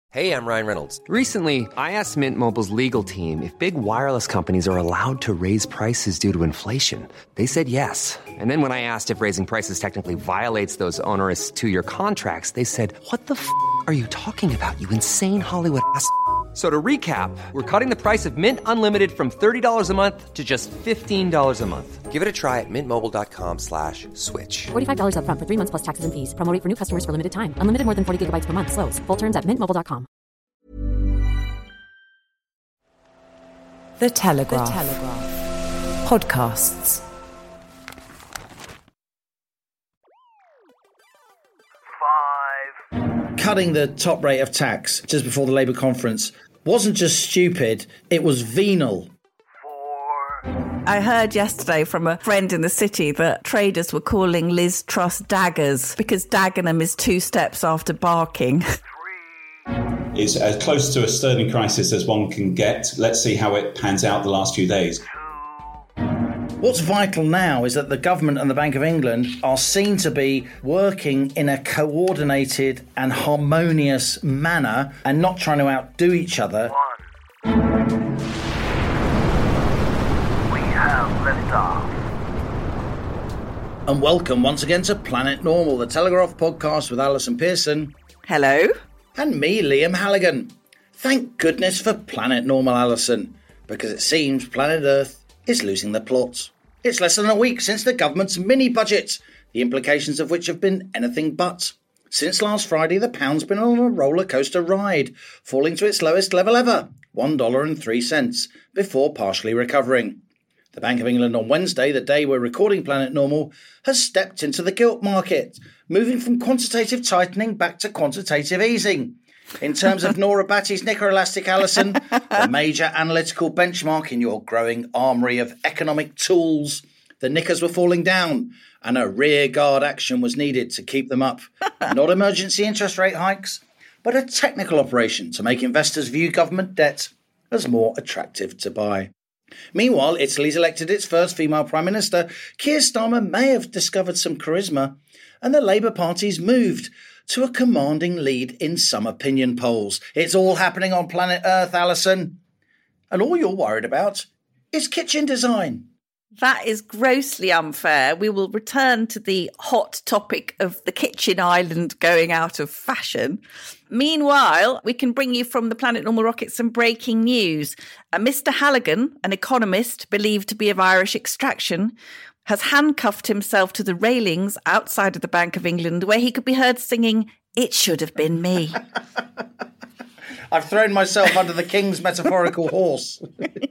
Hey, I'm Ryan Reynolds. Recently, I asked Mint Mobile's legal team if big wireless companies are allowed to raise prices due to inflation. They said yes. And then when I asked if raising prices technically violates those onerous two-year contracts, they said, "What the f*** are you talking about, you insane Hollywood ass?" So to recap, we're cutting the price of Mint Unlimited from $30 a month to just $15 a month. Give it a try at mintmobile.com/switch. $45 up front for 3 months plus taxes and fees. Promo rate for new customers for limited time. Unlimited more than 40 gigabytes per month. Slows full terms at mintmobile.com. The Telegraph. Podcasts. Cutting the top rate of tax just before the Labour conference wasn't just stupid, it was venal. I heard yesterday from a friend in the city that traders were calling Liz Truss Daggers because Dagenham is 2 steps after Barking. It's as close to a sterling crisis as one can get. Let's see how it pans out the last few days. What's vital now is that the government and the Bank of England are seen to be working in a coordinated and harmonious manner and not trying to outdo each other. We have liftoff. And welcome once again to Planet Normal, the Telegraph podcast with Alison Pearson. Hello. And me, Liam Halligan. Thank goodness for Planet Normal, Alison, because it seems planet Earth is losing the plot. It's less than a week since the government's mini-budget, the implications of which have been anything but. Since last Friday, the pound's been on a roller coaster ride, falling to its lowest level ever, $1.03, before partially recovering. The Bank of England on Wednesday, the day we're recording Planet Normal, has stepped into the gilt market, moving from quantitative tightening back to quantitative easing. In terms of Nora Batty's Knicker Elastic, Alison, the major analytical benchmark in your growing armoury of economic tools, the knickers were falling down and a rear guard action was needed to keep them up. Not emergency interest rate hikes, but a technical operation to make investors view government debt as more attractive to buy. Meanwhile, Italy's elected its first female Prime Minister. Keir Starmer may have discovered some charisma, and the Labour Party's moved to a commanding lead in some opinion polls. It's all happening on planet Earth, Alison. And all you're worried about is kitchen design. That is grossly unfair. We will return to the hot topic of the kitchen island going out of fashion. Meanwhile, we can bring you from the Planet Normal Rocket some breaking news. Mr. Halligan, an economist believed to be of Irish extraction, has handcuffed himself to the railings outside of the Bank of England where he could be heard singing, "It Should Have Been Me." I've thrown myself under the king's metaphorical horse.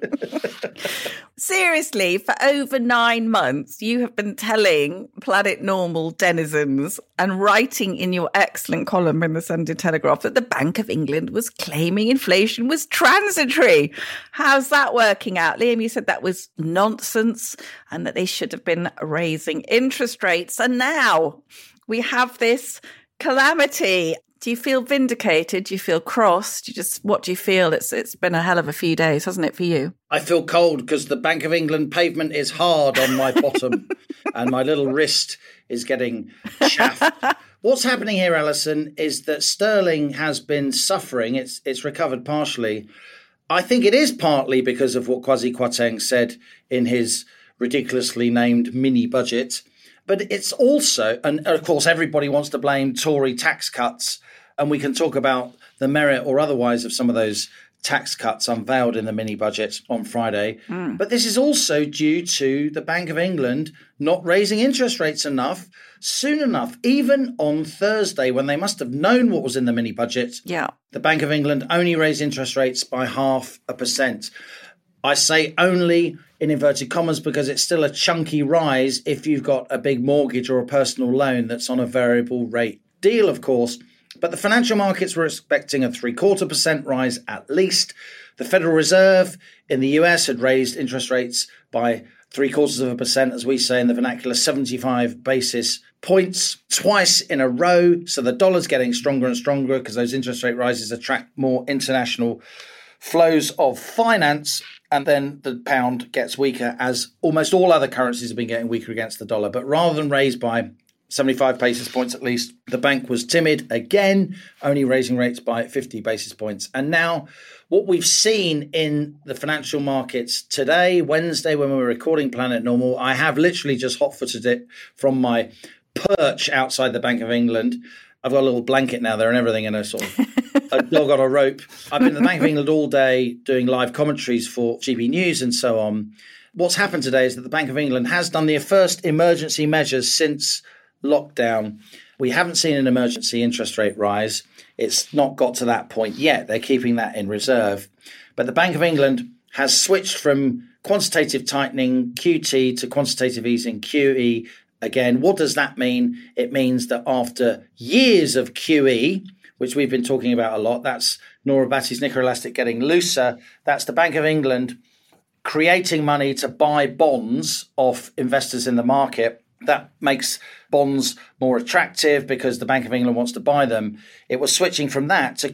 Seriously, for over 9 months, you have been telling Planet Normal denizens and writing in your excellent column in the Sunday Telegraph that the Bank of England was claiming inflation was transitory. How's that working out? Liam, you said that was nonsense and that they should have been raising interest rates. And now we have this calamity. Do you feel vindicated? Do you feel cross? What do you feel? It's been a hell of a few days, hasn't it, for you? I feel cold because the Bank of England pavement is hard on my bottom and my little wrist is getting chaffed. What's happening here, Alison, is that sterling has been suffering. It's recovered partially. I think it is partly because of what Kwasi Kwarteng said in his ridiculously named mini-budget. But it's also, and of course everybody wants to blame Tory tax cuts, and we can talk about the merit or otherwise of some of those tax cuts unveiled in the mini-budget on Friday. But this is also due to the Bank of England not raising interest rates soon enough, even on Thursday when they must have known what was in the mini-budget. Yeah. The Bank of England only raised interest rates by 0.5%. I say only in inverted commas because it's still a chunky rise if you've got a big mortgage or a personal loan that's on a variable rate deal, of course. But the financial markets were expecting a 0.75% rise at least. The Federal Reserve in the US had raised interest rates by 0.75%, as we say in the vernacular, 75 basis points twice in a row. So the dollar's getting stronger and stronger because those interest rate rises attract more international flows of finance. And then the pound gets weaker as almost all other currencies have been getting weaker against the dollar. But rather than raise by 75 basis points at least. The bank was timid again, only raising rates by 50 basis points. And now what we've seen in the financial markets today, Wednesday, when we were recording Planet Normal, I have literally just hot-footed it from my perch outside the Bank of England. I've got a little blanket now there and everything, and a sort of a dog on a rope. I've been at the Bank of England all day doing live commentaries for GB News and so on. What's happened today is that the Bank of England has done the first emergency measures since lockdown. We haven't seen an emergency interest rate rise. It's not got to that point yet. They're keeping that in reserve. But the Bank of England has switched from quantitative tightening, QT, to quantitative easing, QE. Again, what does that mean? It means that after years of QE, which we've been talking about a lot, that's Nora Batty's Nicker Elastic getting looser. That's the Bank of England creating money to buy bonds off investors in the market. That makes bonds more attractive because the Bank of England wants to buy them. It was switching from that to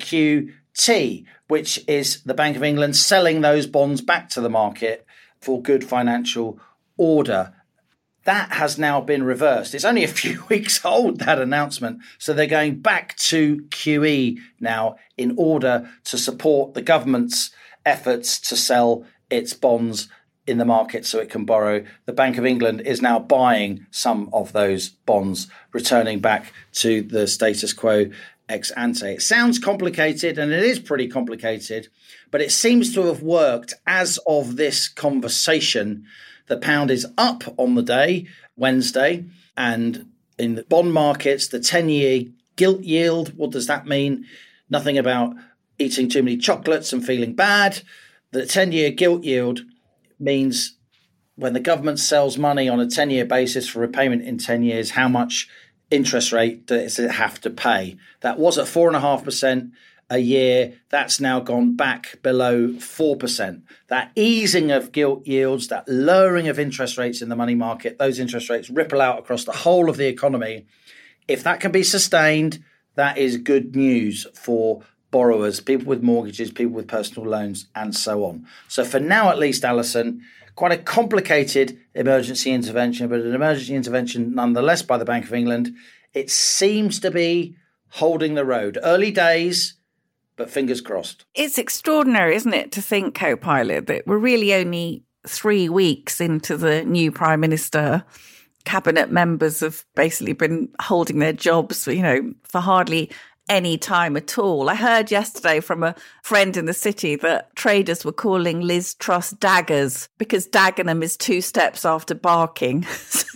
QT, which is the Bank of England selling those bonds back to the market for good financial order. That has now been reversed. It's only a few weeks old, that announcement. So they're going back to QE now in order to support the government's efforts to sell its bonds in the market so it can borrow. The Bank of England is now buying some of those bonds, returning back to the status quo ex ante. It sounds complicated, and it is pretty complicated, but it seems to have worked as of this conversation. The pound is up on the day, Wednesday, and in the bond markets, the 10-year gilt yield, what does that mean? Nothing about eating too many chocolates and feeling bad. The 10-year gilt yield means when the government sells money on a 10-year basis for repayment in 10 years, how much interest rate does it have to pay? That was at 4.5% a year. That's now gone back below 4%. That easing of gilt yields, that lowering of interest rates in the money market, those interest rates ripple out across the whole of the economy. If that can be sustained, that is good news for borrowers, people with mortgages, people with personal loans, and so on. So for now, at least, Alison, quite a complicated emergency intervention, but an emergency intervention nonetheless by the Bank of England. It seems to be holding the road. Early days, but fingers crossed. It's extraordinary, isn't it, to think, Co-Pilot, that we're really only 3 weeks into the new Prime Minister. Cabinet members have basically been holding their jobs, for hardly any time at all. I heard yesterday from a friend in the city that traders were calling Liz Truss daggers because Dagenham is 2 steps after barking.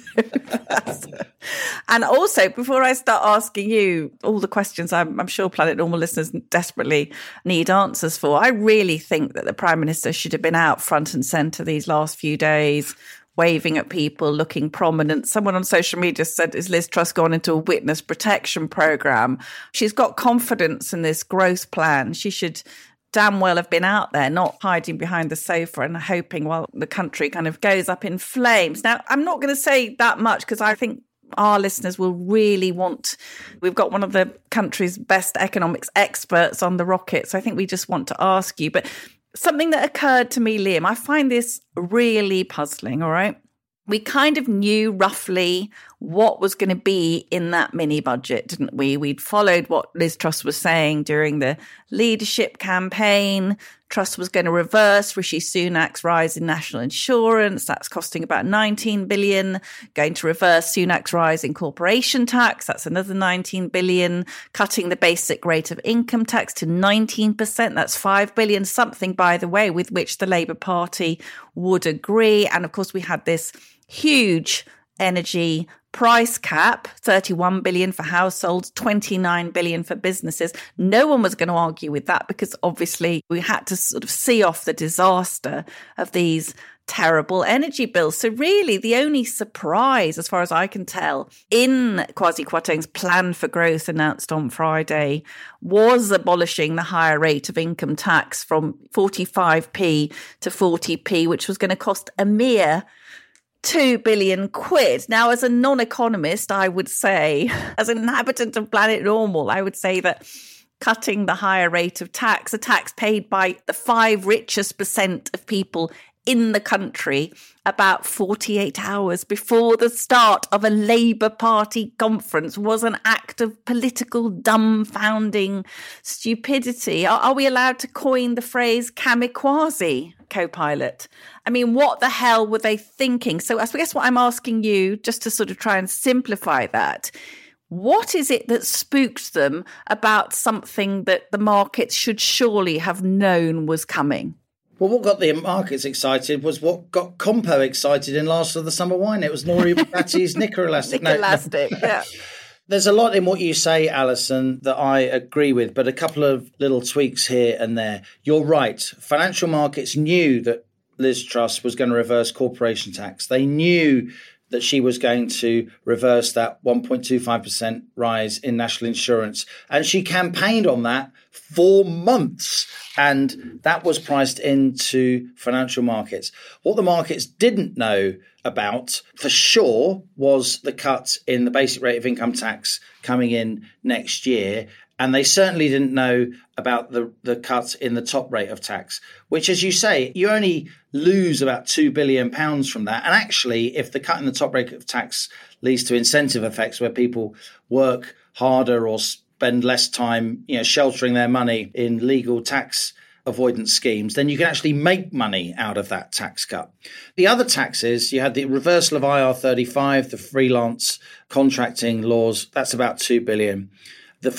And also, before I start asking you all the questions I'm sure Planet Normal listeners desperately need answers for, I really think that the Prime Minister should have been out front and centre these last few days, waving at people, looking prominent. Someone on social media said, is Liz Truss gone into a witness protection programme? She's got confidence in this growth plan. She should damn well have been out there, not hiding behind the sofa and hoping while the country kind of goes up in flames. Now, I'm not going to say that much because I think our listeners will really want, we've got one of the country's best economics experts on the rocket. So I think we just want to ask you, but something that occurred to me, Liam, I find this really puzzling, all right? We kind of knew roughly what was going to be in that mini budget, didn't we? We'd followed what Liz Truss was saying during the leadership campaign. Truss was going to reverse Rishi Sunak's rise in national insurance. That's costing about 19 billion. Going to reverse Sunak's rise in corporation tax. That's another 19 billion. Cutting the basic rate of income tax to 19%. That's 5 billion. Something, by the way, with which the Labour Party would agree. And of course, we had this huge energy price cap, 31 billion for households, 29 billion for businesses. No one was going to argue with that because obviously we had to sort of see off the disaster of these terrible energy bills. So really the only surprise, as far as I can tell, in Kwasi Kwarteng's plan for growth announced on Friday was abolishing the higher rate of income tax from 45p to 40p, which was going to cost a mere 2 billion quid. Now, as a non-economist, I would say, as an inhabitant of Planet Normal, I would say that cutting the higher rate of tax, a tax paid by the 5 richest % of people in the country about 48 hours before the start of a Labour Party conference was an act of political dumbfounding stupidity. Are we allowed to coin the phrase kamikaze, co-pilot? I mean, what the hell were they thinking? So I guess what I'm asking you, just to sort of try and simplify that, what is it that spooked them about something that the markets should surely have known was coming? Well, what got the markets excited was what got Compo excited in Last of the Summer Wine. It was Nori Batty's Knicker Elastic. Yeah. There's a lot in what you say, Alison, that I agree with, but a couple of little tweaks here and there. You're right. Financial markets knew that Liz Truss was going to reverse corporation tax. They knew that she was going to reverse that 1.25% rise in national insurance. And she campaigned on that for months. And that was priced into financial markets. What the markets didn't know about for sure was the cut in the basic rate of income tax coming in next year. And they certainly didn't know about the cut in the top rate of tax, which, as you say, you only lose about £2 billion from that. And actually, if the cut in the top rate of tax leads to incentive effects where people work harder or spend less time, sheltering their money in legal tax avoidance schemes, then you can actually make money out of that tax cut. The other taxes, you had the reversal of IR35, the freelance contracting laws, that's about $2 billion. The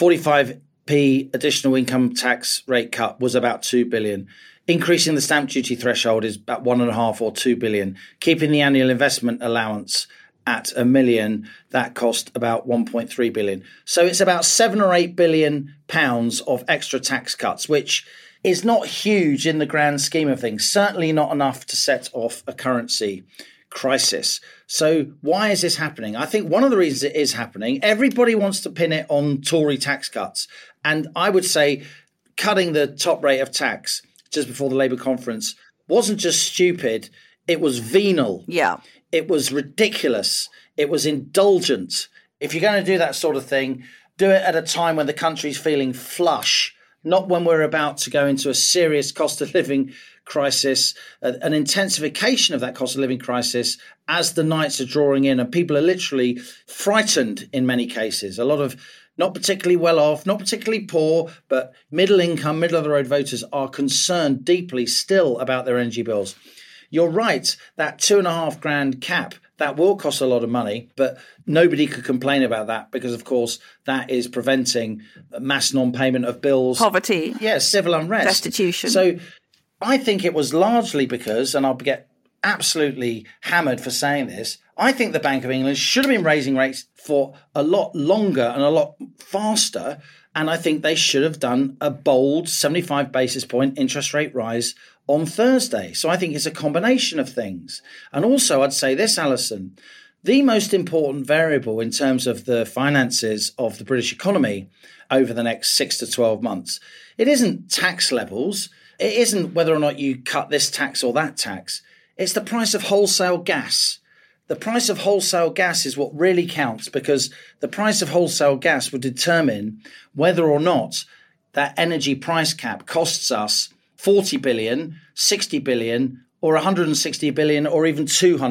45p additional income tax rate cut was about $2 billion. Increasing the stamp duty threshold is about £1.5 or $2 billion. Keeping the annual investment allowance at £1 million, that cost about £1.3 billion. So it's about £7 or £8 billion of extra tax cuts, which is not huge in the grand scheme of things. Certainly not enough to set off a currency crisis. So why is this happening? I think one of the reasons it is happening, everybody wants to pin it on Tory tax cuts. And I would say cutting the top rate of tax just before the Labour conference wasn't just stupid, it was venal. Yeah. It was ridiculous. It was indulgent. If you're going to do that sort of thing, do it at a time when the country's feeling flush, not when we're about to go into a serious cost of living crisis, an intensification of that cost of living crisis as the nights are drawing in and people are literally frightened in many cases. A lot of not particularly well off, not particularly poor, but middle income, middle of the road voters are concerned deeply still about their energy bills. You're right, that $2,500 cap, that will cost a lot of money, but nobody could complain about that because, of course, that is preventing mass non-payment of bills. Poverty. Yes, civil unrest. Destitution. So I think it was largely because, and I'll get absolutely hammered for saying this, I think the Bank of England should have been raising rates for a lot longer and a lot faster. And I think they should have done a bold 75 basis point interest rate rise on Thursday. So I think it's a combination of things. And also I'd say this, Alison, the most important variable in terms of the finances of the British economy over the next 6 to 12 months, it isn't tax levels. It isn't whether or not you cut this tax or that tax. It's the price of wholesale gas. The price of wholesale gas is what really counts because the price of wholesale gas would determine whether or not that energy price cap costs us 40 billion, 60 billion, or 160 billion, or even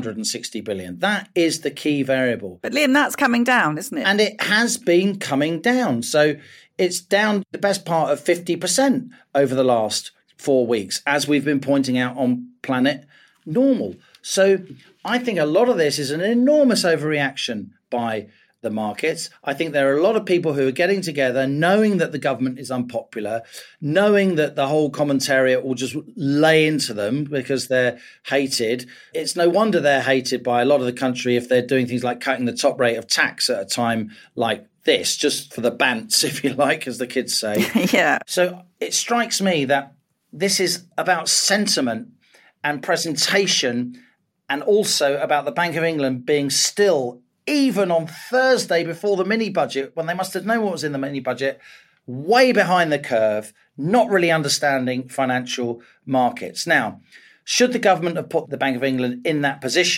260 billion. That is the key variable. But Liam, that's coming down, isn't it? And it has been coming down. So it's down the best part of 50% over the last 4 weeks, as we've been pointing out on Planet Normal. So I think a lot of this is an enormous overreaction by the markets. I think there are a lot of people who are getting together, knowing that the government is unpopular, knowing that the whole commentariat will just lay into them because they're hated. It's no wonder they're hated by a lot of the country if they're doing things like cutting the top rate of tax at a time like this, just for the bants, if you like, as the kids say. Yeah. So it strikes me that this is about sentiment and presentation, and also about the Bank of England being still, even on Thursday before the mini budget, when they must have known what was in the mini budget, way behind the curve, not really understanding financial markets. Now, should the government have put the Bank of England in that position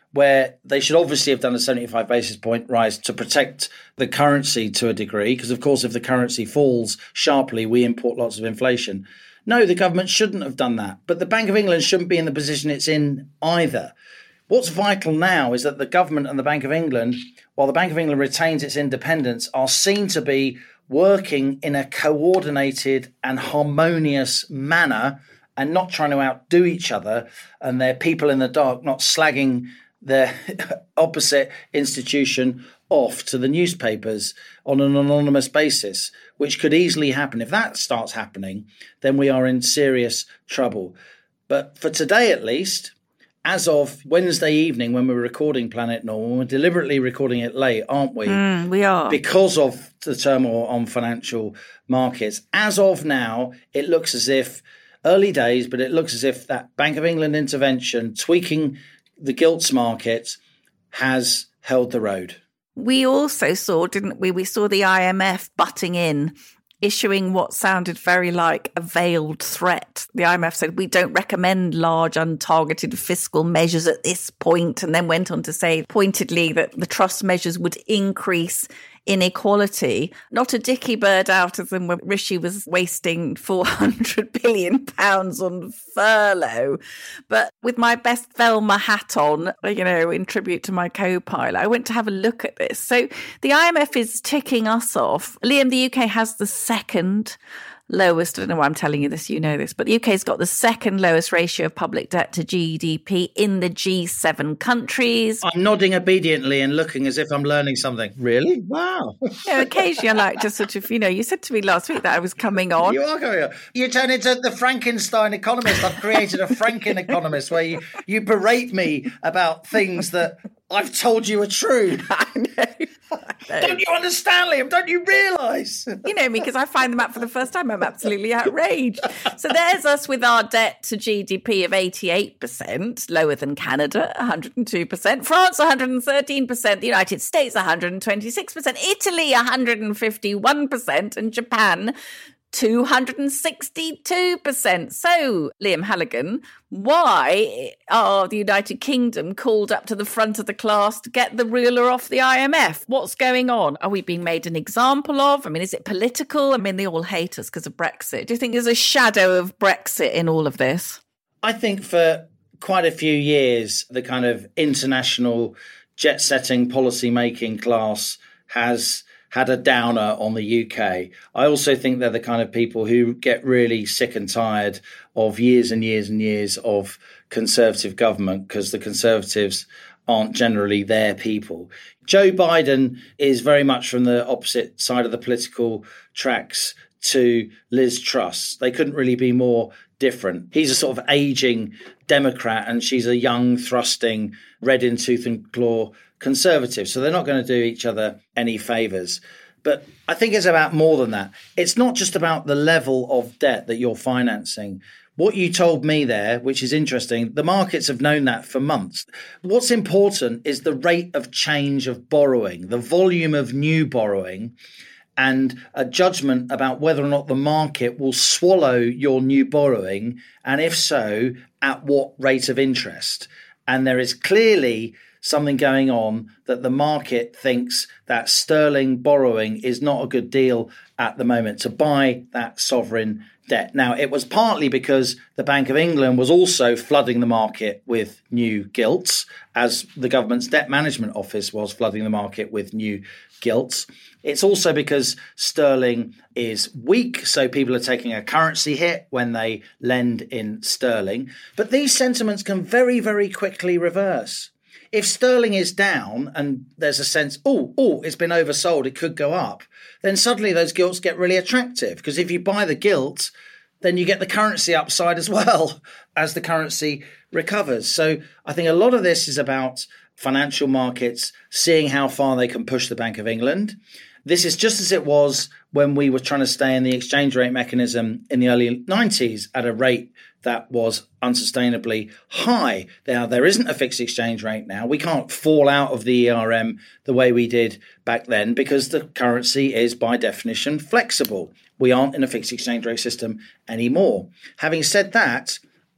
where they should obviously have done a 75 basis point rise to protect the currency to a degree, because, of course, if the currency falls sharply, we import lots of inflation. No, the government shouldn't have done that. But the Bank of England shouldn't be in the position it's in either. What's vital now is that the government and the Bank of England, while the Bank of England retains its independence, are seen to be working in a coordinated and harmonious manner and not trying to outdo each other, and they're people in the dark, not slagging their opposite institution off to the newspapers on an anonymous basis, which could easily happen. If that starts happening, then we are in serious trouble. But for today, at least, as of Wednesday evening, when we're recording Planet Normal, we're deliberately recording it late, aren't we? We are. Because of the turmoil on financial markets. As of now, it looks as if, early days, but it looks as if that Bank of England intervention, tweaking the gilts market, has held the road. We also saw, didn't we? We saw the IMF butting in, issuing what sounded very like a veiled threat. The IMF said, we don't recommend large untargeted fiscal measures at this point, and then went on to say pointedly that the trust measures would increase inequality. Not a dicky bird out as in when Rishi was wasting £400 billion on furlough. But with my best Velma hat on, in tribute to my co-pilot, I went to have a look at this. So the IMF is ticking us off. Liam, the UK has the second lowest, I don't know why I'm telling you this, you know this, but the UK's got the second lowest ratio of public debt to GDP in the G7 countries. I'm nodding obediently and looking as if I'm learning something. Really? Wow. Occasionally I like to sort of, you said to me last week that I was coming on. You are coming on. You turn into the Frankenstein economist. I've created a Franken economist where you berate me about things that I've told you are true. I know. Don't you understand, Liam? Don't you realise? You know me, because I find them out for the first time. I'm absolutely outraged. So there's us with our debt to GDP of 88%, lower than Canada, 102%, France, 113%, the United States, 126%, Italy, 151%, and Japan, 262%. So, Liam Halligan, why are the United Kingdom called up to the front of the class to get the ruler off the IMF? What's going on? Are we being made an example of? I mean, is it political? I mean, they all hate us because of Brexit. Do you think there's a shadow of Brexit in all of this? I think for quite a few years, the kind of international jet-setting policy-making class has had a downer on the UK. I also think they're the kind of people who get really sick and tired of years and years and years of Conservative government, because the Conservatives aren't generally their people. Joe Biden is very much from the opposite side of the political tracks to Liz Truss. They couldn't really be more different. He's a sort of aging Democrat and she's a young, thrusting, red in tooth and claw Conservative. So they're not going to do each other any favours. But I think it's about more than that. It's not just about the level of debt that you're financing. What you told me there, which is interesting, the markets have known that for months. What's important is the rate of change of borrowing, the volume of new borrowing, and a judgment about whether or not the market will swallow your new borrowing, and if so, at what rate of interest. And there is clearly something going on that the market thinks that sterling borrowing is not a good deal at the moment to buy that sovereign debt. Now, it was partly because the Bank of England was also flooding the market with new gilts, as the government's debt management office was flooding the market with new gilts. It's also because sterling is weak, so people are taking a currency hit when they lend in sterling. But these sentiments can very, very quickly reverse. If sterling is down and there's a sense, it's been oversold, it could go up, then suddenly those gilts get really attractive, because if you buy the gilt, then you get the currency upside as well as the currency recovers. So I think a lot of this is about financial markets seeing how far they can push the Bank of England. This is just as it was when we were trying to stay in the exchange rate mechanism in the early 90s at a rate that was unsustainably high. Now, there isn't a fixed exchange rate now. We can't fall out of the ERM the way we did back then because the currency is, by definition, flexible. We aren't in a fixed exchange rate system anymore. Having said that,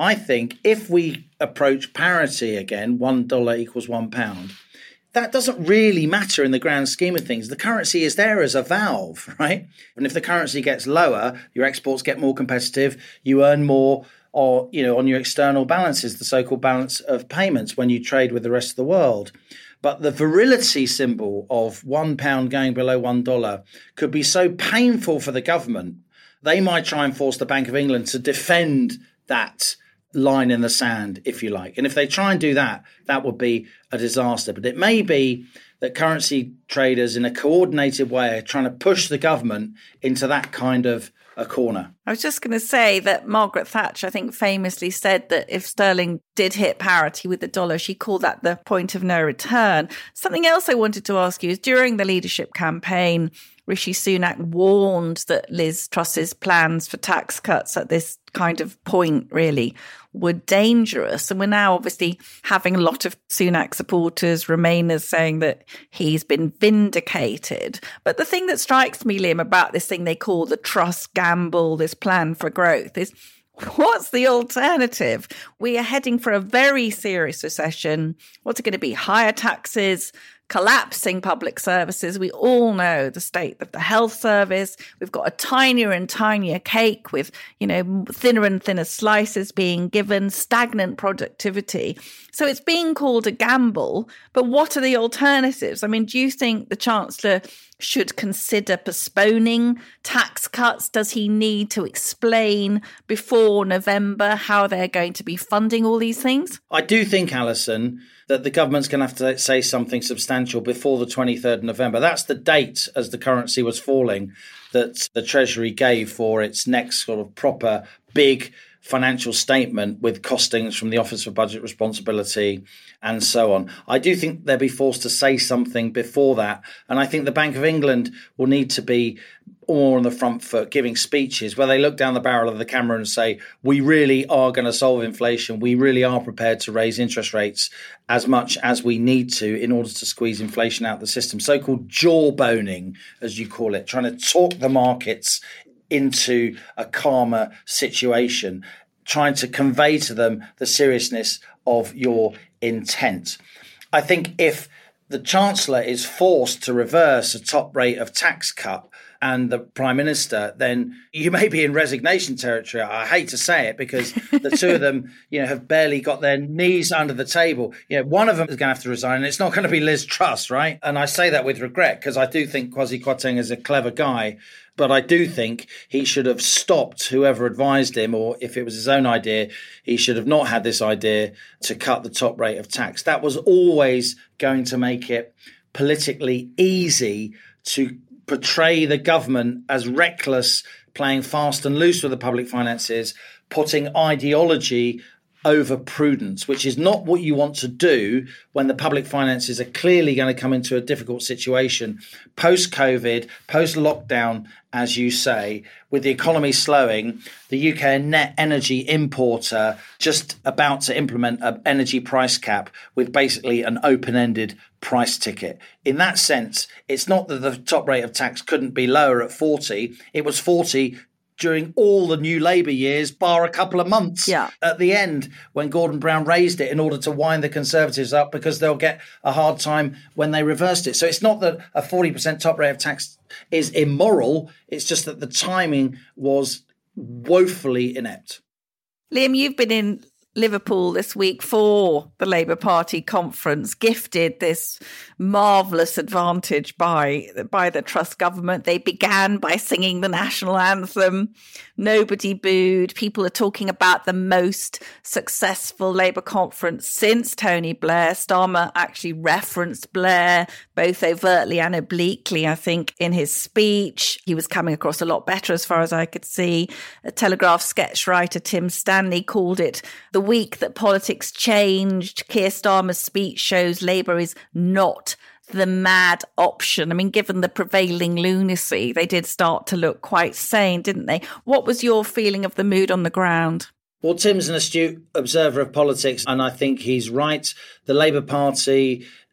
I think if we approach parity again, $1 equals £1, that doesn't really matter in the grand scheme of things. The currency is there as a valve, right? And if the currency gets lower, your exports get more competitive, you earn more or, on your external balances, the so-called balance of payments when you trade with the rest of the world. But the virility symbol of £1 going below $1 could be so painful for the government, they might try and force the Bank of England to defend that line in the sand, if you like. And if they try and do that, that would be a disaster. But it may be that currency traders in a coordinated way are trying to push the government into that kind of a corner. I was just going to say that Margaret Thatcher, I think, famously said that if sterling did hit parity with the dollar, she called that the point of no return. Something else I wanted to ask you is during the leadership campaign, Rishi Sunak warned that Liz Truss's plans for tax cuts at this kind of point really were dangerous. And we're now obviously having a lot of Sunak supporters, Remainers, saying that he's been vindicated. But the thing that strikes me, Liam, about this thing they call the Truss gamble, this plan for growth, is what's the alternative? We are heading for a very serious recession. What's it going to be? Higher taxes, collapsing public services. We all know the state of the health service. We've got a tinier and tinier cake with, thinner and thinner slices being given, stagnant productivity. So it's being called a gamble. But what are the alternatives? I mean, do you think the Chancellor should consider postponing tax cuts? Does he need to explain before November how they're going to be funding all these things? I do think, Alison, that the government's going to have to say something substantial before the 23rd of November. That's the date, as the currency was falling, that the Treasury gave for its next sort of proper big financial statement with costings from the Office for Budget Responsibility and so on. I do think they'll be forced to say something before that. And I think the Bank of England will need to be more on the front foot, giving speeches where they look down the barrel of the camera and say, we really are going to solve inflation. We really are prepared to raise interest rates as much as we need to in order to squeeze inflation out of the system. So-called jawboning, as you call it, trying to talk the markets into a calmer situation, trying to convey to them the seriousness of your intent. I think if the Chancellor is forced to reverse a top rate of tax cut and the Prime Minister, then you may be in resignation territory. I hate to say it because the two of them, have barely got their knees under the table. One of them is going to have to resign, and it's not going to be Liz Truss, right? And I say that with regret because I do think Kwasi Kwarteng is a clever guy, but I do think he should have stopped whoever advised him, or if it was his own idea, he should have not had this idea to cut the top rate of tax. That was always going to make it politically easy to portray the government as reckless, playing fast and loose with the public finances, putting ideology over prudence, which is not what you want to do when the public finances are clearly going to come into a difficult situation post-COVID, post-lockdown, as you say, with the economy slowing, the UK net energy importer just about to implement an energy price cap with basically an open-ended price ticket. In that sense, it's not that the top rate of tax couldn't be lower at 40. It was 40 during all the new Labour years, bar a couple of months at the end when Gordon Brown raised it in order to wind the Conservatives up because they'll get a hard time when they reversed it. So it's not that a 40% top rate of tax is immoral. It's just that the timing was woefully inept. Liam, you've been in Liverpool this week for the Labour Party conference, gifted this marvellous advantage by the Truss government. They began by singing the national anthem. Nobody booed. People are talking about the most successful Labour conference since Tony Blair. Starmer actually referenced Blair, both overtly and obliquely, I think, in his speech. He was coming across a lot better as far as I could see. A Telegraph sketch writer, Tim Stanley, called it the week that politics changed. Keir Starmer's speech shows Labour is not the mad option. I mean, given the prevailing lunacy, they did start to look quite sane, didn't they? What was your feeling of the mood on the ground? Well, Tim's an astute observer of politics, and I think he's right. The Labour Party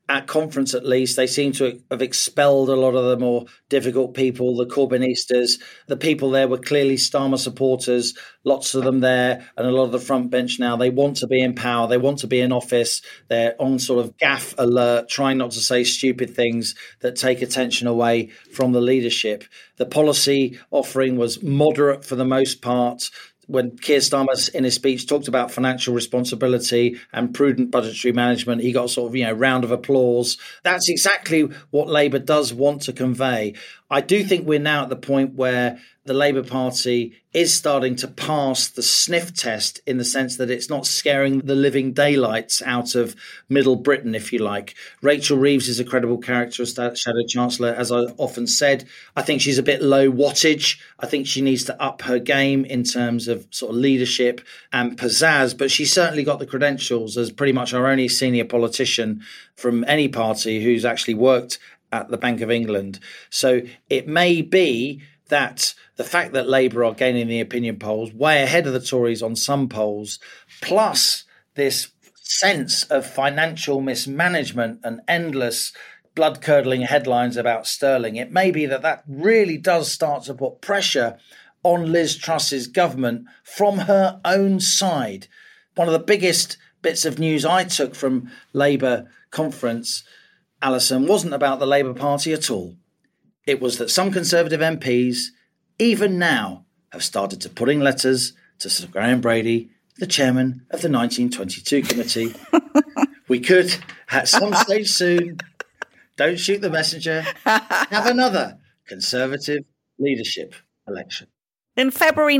at conference at least, they seem to have expelled a lot of the more difficult people, the Corbynistas. The people there were clearly Starmer supporters, lots of them there, and a lot of the front bench now. They want to be in power. They want to be in office. They're on sort of gaffe alert, trying not to say stupid things that take attention away from the leadership. The policy offering was moderate for the most part. When Keir Starmer, in his speech, talked about financial responsibility and prudent budgetary management, he got sort of, round of applause. That's exactly what Labour does want to convey. I do think we're now at the point where the Labour Party is starting to pass the sniff test in the sense that it's not scaring the living daylights out of Middle Britain, if you like. Rachel Reeves is a credible character as Shadow Chancellor, as I often said. I think she's a bit low wattage. I think she needs to up her game in terms of sort of leadership and pizzazz, but she's certainly got the credentials as pretty much our only senior politician from any party who's actually worked at the Bank of England. So it may be that the fact that Labour are gaining the opinion polls way ahead of the Tories on some polls, plus this sense of financial mismanagement and endless blood-curdling headlines about Sterling, it may be that that really does start to put pressure on Liz Truss's government from her own side. One of the biggest bits of news I took from Labour conference, Alison, wasn't about the Labour Party at all. It was that some Conservative MPs, even now, have started to put in letters to Sir Graham Brady, the chairman of the 1922 committee. We could, at some stage soon, don't shoot the messenger, have another Conservative leadership election. In February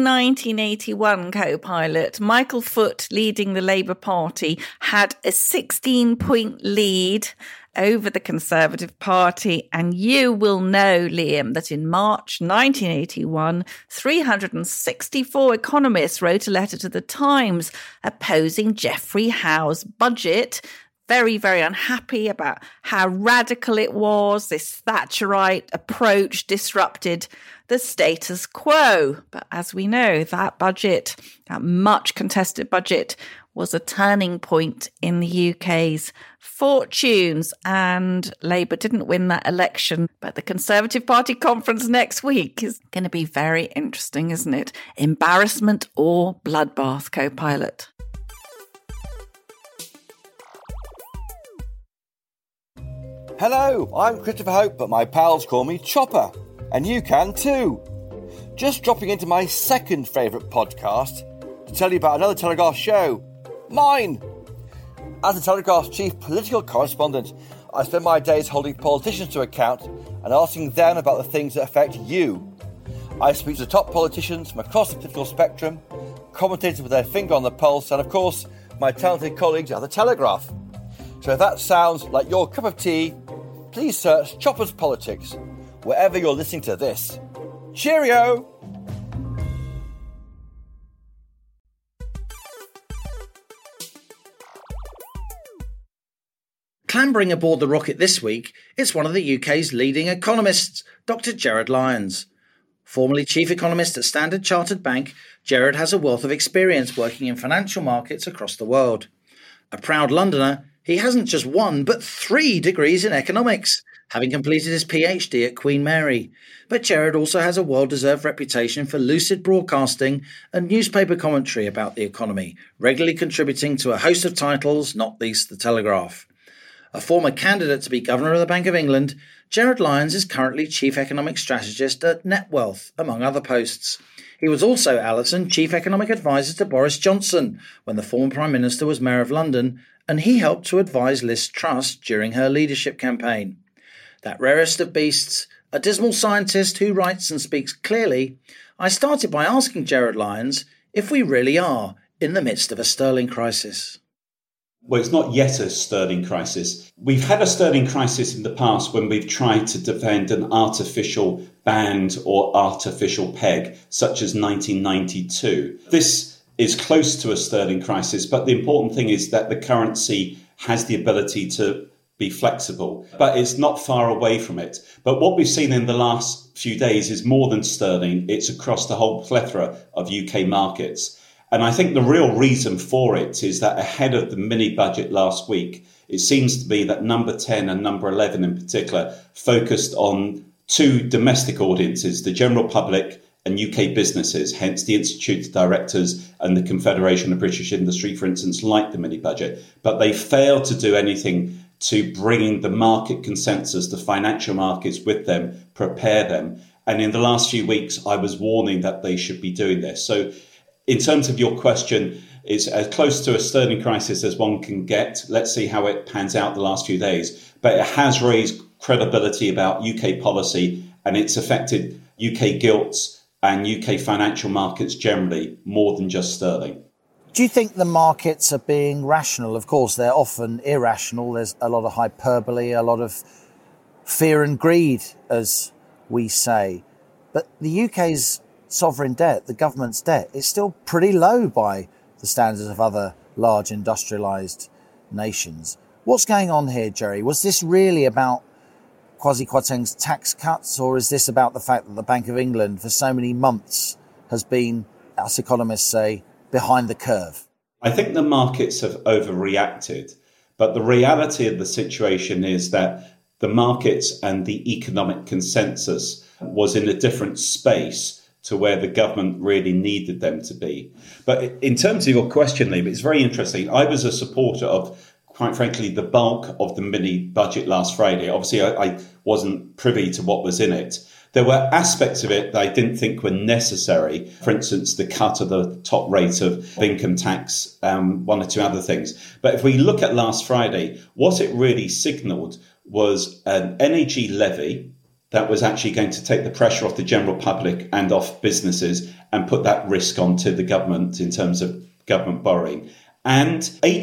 1981, co-pilot Michael Foot, leading the Labour Party, had a 16-point lead over the Conservative Party. And you will know, Liam, that in March 1981, 364 economists wrote a letter to the Times opposing Geoffrey Howe's budget. Very, very unhappy about how radical it was. This Thatcherite approach disrupted the status quo. But as we know, that budget, that much contested budget, was a turning point in the UK's fortunes. And Labour didn't win that election. But the Conservative Party conference next week is going to be very interesting, isn't it? Embarrassment or bloodbath, co-pilot? Hello, I'm Christopher Hope, but my pals call me Chopper, and you can too. Just dropping into my second favourite podcast to tell you about another Telegraph show, mine. As the Telegraph's chief political correspondent, I spend my days holding politicians to account and asking them about the things that affect you. I speak to top politicians from across the political spectrum, commentators with their finger on the pulse, and of course, my talented colleagues at the Telegraph. So if that sounds like your cup of tea, please search Chopper's Politics wherever you're listening to this. Cheerio! Clambering aboard the rocket this week, it's one of the UK's leading economists, Dr. Gerard Lyons. Formerly chief economist at Standard Chartered Bank, Gerard has a wealth of experience working in financial markets across the world. A proud Londoner, he hasn't just one, but 3 degrees in economics, having completed his PhD at Queen Mary. But Gerard also has a well-deserved reputation for lucid broadcasting and newspaper commentary about the economy, regularly contributing to a host of titles, not least The Telegraph. A former candidate to be Governor of the Bank of England, Gerard Lyons is currently Chief Economic Strategist at NetWealth, among other posts. He was also, Alison, Chief Economic Advisor to Boris Johnson when the former Prime Minister was Mayor of London, and he helped to advise Liz Truss during her leadership campaign. That rarest of beasts, a dismal scientist who writes and speaks clearly, I started by asking Gerard Lyons if we really are in the midst of a sterling crisis. Well, it's not yet a sterling crisis. We've had a sterling crisis in the past when we've tried to defend an artificial band or artificial peg, such as 1992. This is close to a sterling crisis, but the important thing is that the currency has the ability to be flexible, but it's not far away from it. But what we've seen in the last few days is more than sterling. It's across the whole plethora of UK markets. And I think the real reason for it is that ahead of the mini budget last week, it seems to be that number 10 and number 11 in particular focused on two domestic audiences, the general public and UK businesses, hence the Institute of Directors and the Confederation of British Industry, for instance, like the mini budget. But they failed to do anything to bring the market consensus, the financial markets with them, prepare them. And in the last few weeks, I was warning that they should be doing this. So in terms of your question, it's as close to a sterling crisis as one can get. Let's see how it pans out the last few days. But it has raised credibility about UK policy, and it's affected UK gilts and UK financial markets generally more than just sterling. Do you think the markets are being rational? Of course, they're often irrational. There's a lot of hyperbole, a lot of fear and greed, as we say. But the UK's sovereign debt, the government's debt, is still pretty low by the standards of other large industrialised nations. What's going on here, Jerry? Was this really about Kwasi Kwarteng's tax cuts, or is this about the fact that the Bank of England for so many months has been, us economists say, behind the curve? I think the markets have overreacted, but the reality of the situation is that the markets and the economic consensus was in a different space to where the government really needed them to be. But in terms of your question, Liam, it's very interesting. I was a supporter of, quite frankly, the bulk of the mini budget last Friday. Obviously, I wasn't privy to what was in it. There were aspects of it that I didn't think were necessary. For instance, the cut of the top rate of income tax, one or two other things. But if we look at last Friday, what it really signalled was an energy levy that was actually going to take the pressure off the general public and off businesses and put that risk onto the government in terms of government borrowing. And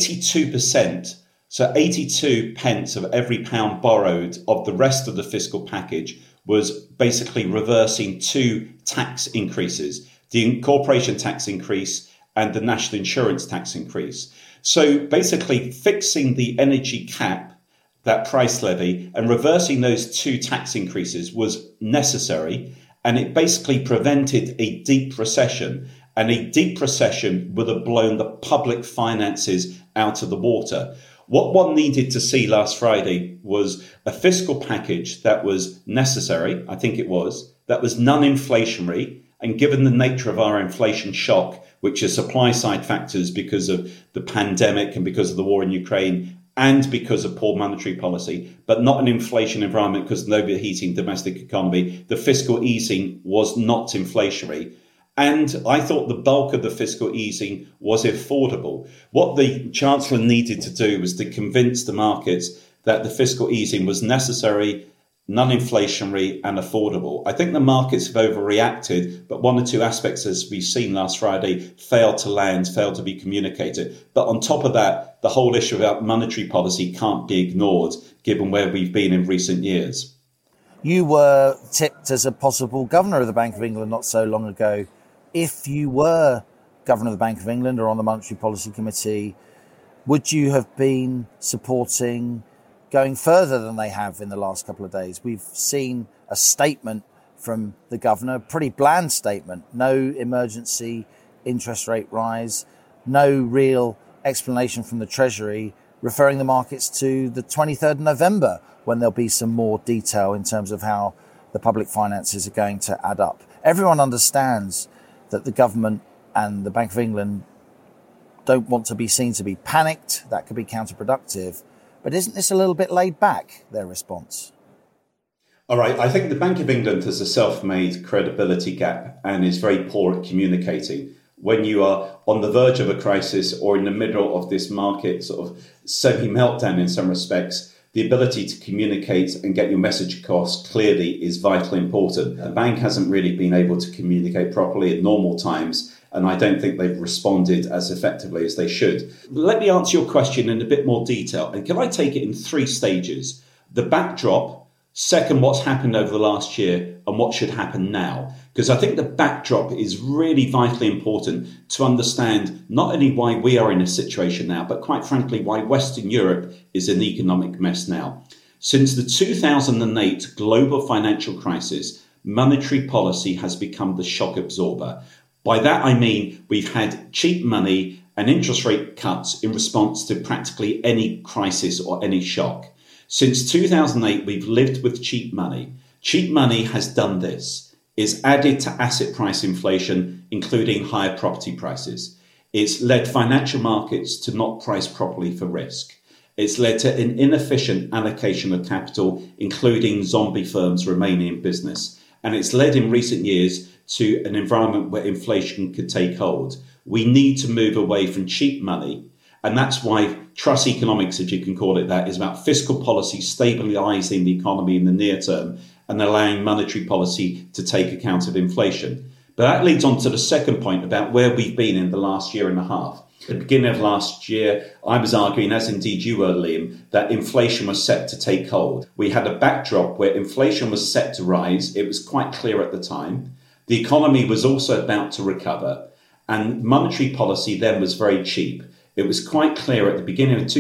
82%, so 82 pence of every pound borrowed of the rest of the fiscal package was basically reversing two tax increases, the corporation tax increase and the national insurance tax increase. So basically fixing the energy cap, that price levy, and reversing those two tax increases was necessary. And it basically prevented a deep recession. And a deep recession would have blown the public finances out of the water. What one needed to see last Friday was a fiscal package that was necessary, I think it was, that was non-inflationary. And given the nature of our inflation shock, which is supply side factors because of the pandemic and because of the war in Ukraine, and because of poor monetary policy, but not an inflation environment because of the overheating domestic economy, the fiscal easing was not inflationary. And I thought the bulk of the fiscal easing was affordable. What the Chancellor needed to do was to convince the markets that the fiscal easing was necessary, non-inflationary and affordable. I think the markets have overreacted, but one or two aspects, as we've seen last Friday, failed to land, failed to be communicated. But on top of that, the whole issue about monetary policy can't be ignored, given where we've been in recent years. You were tipped as a possible governor of the Bank of England not so long ago. If you were governor of the Bank of England or on the Monetary Policy Committee, would you have been supporting going further than they have in the last couple of days? We've seen a statement from the governor, a pretty bland statement. No emergency interest rate rise, no real explanation from the Treasury, referring the markets to the 23rd of November, when there'll be some more detail in terms of how the public finances are going to add up. Everyone understands that the government and the Bank of England don't want to be seen to be panicked. That could be counterproductive. But isn't this a little bit laid back, their response? All right. I think the Bank of England has a self-made credibility gap and is very poor at communicating. When you are on the verge of a crisis or in the middle of this market sort of semi-meltdown in some respects, the ability to communicate and get your message across clearly is vitally important. The bank hasn't really been able to communicate properly at normal times, and I don't think they've responded as effectively as they should. Let me answer your question in a bit more detail, and can I take it in three stages? The backdrop, second, what's happened over the last year, and what should happen now. Because I think the backdrop is really vitally important to understand not only why we are in a situation now, but quite frankly, why Western Europe is in an economic mess now. Since the 2008 global financial crisis, monetary policy has become the shock absorber. By that I mean we've had cheap money and interest rate cuts in response to practically any crisis or any shock. Since 2008, we've lived with cheap money. Cheap money has done this. It's added to asset price inflation, including higher property prices. It's led financial markets to not price properly for risk. It's led to an inefficient allocation of capital, including zombie firms remaining in business. And it's led in recent years to an environment where inflation could take hold. We need to move away from cheap money. And that's why truss economics, if you can call it that, is about fiscal policy stabilising the economy in the near term and allowing monetary policy to take account of inflation. But that leads on to the second point about where we've been in the last year and a half. At the beginning of last year, I was arguing, as indeed you were, Liam, that inflation was set to take hold. We had a backdrop where inflation was set to rise. It was quite clear at the time. The economy was also about to recover, and monetary policy then was very cheap. It was quite clear at the beginning of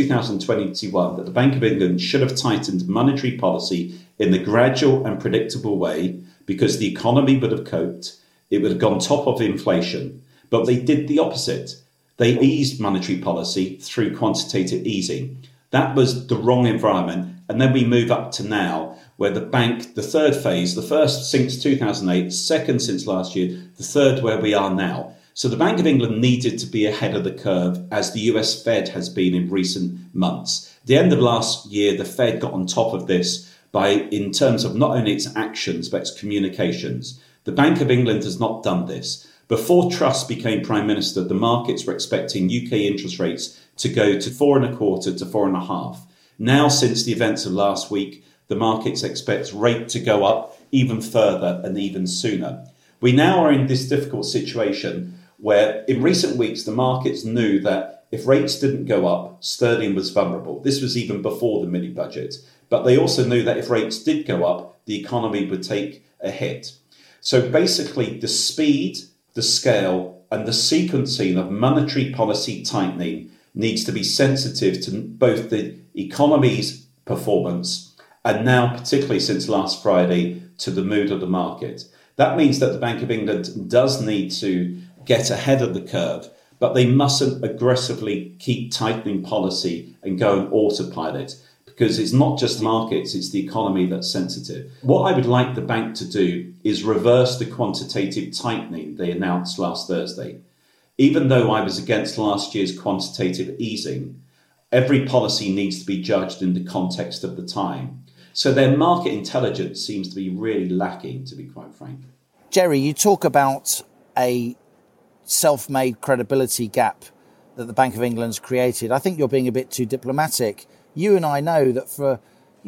2021 that the Bank of England should have tightened monetary policy in the gradual and predictable way because the economy would have coped. It would have gone top of inflation. But they did the opposite. They eased monetary policy through quantitative easing. That was the wrong environment. And then we move up to now, where the bank, the third phase, the first since 2008, second since last year, the third where we are now. So the Bank of England needed to be ahead of the curve, as the US Fed has been in recent months. At the end of last year, the Fed got on top of this in terms of not only its actions, but its communications. The Bank of England has not done this. Before Truss became Prime Minister, the markets were expecting UK interest rates to go to 4.25% to 4.5%. Now, since the events of last week, the markets expect rate to go up even further and even sooner. We now are in this difficult situation where in recent weeks, the markets knew that if rates didn't go up, sterling was vulnerable. This was even before the mini budget. But they also knew that if rates did go up, the economy would take a hit. So basically, the speed, the scale, and the sequencing of monetary policy tightening needs to be sensitive to both the economy's performance and now, particularly since last Friday, to the mood of the market. That means that the Bank of England does need to get ahead of the curve, but they mustn't aggressively keep tightening policy and go on autopilot, because it's not just markets, it's the economy that's sensitive. What I would like the bank to do is reverse the quantitative tightening they announced last Thursday. Even though I was against last year's quantitative easing, every policy needs to be judged in the context of the time. So their market intelligence seems to be really lacking, to be quite frank. Jerry, you talk about a self-made credibility gap that the Bank of England's created. I think you're being a bit too diplomatic. You and I know that for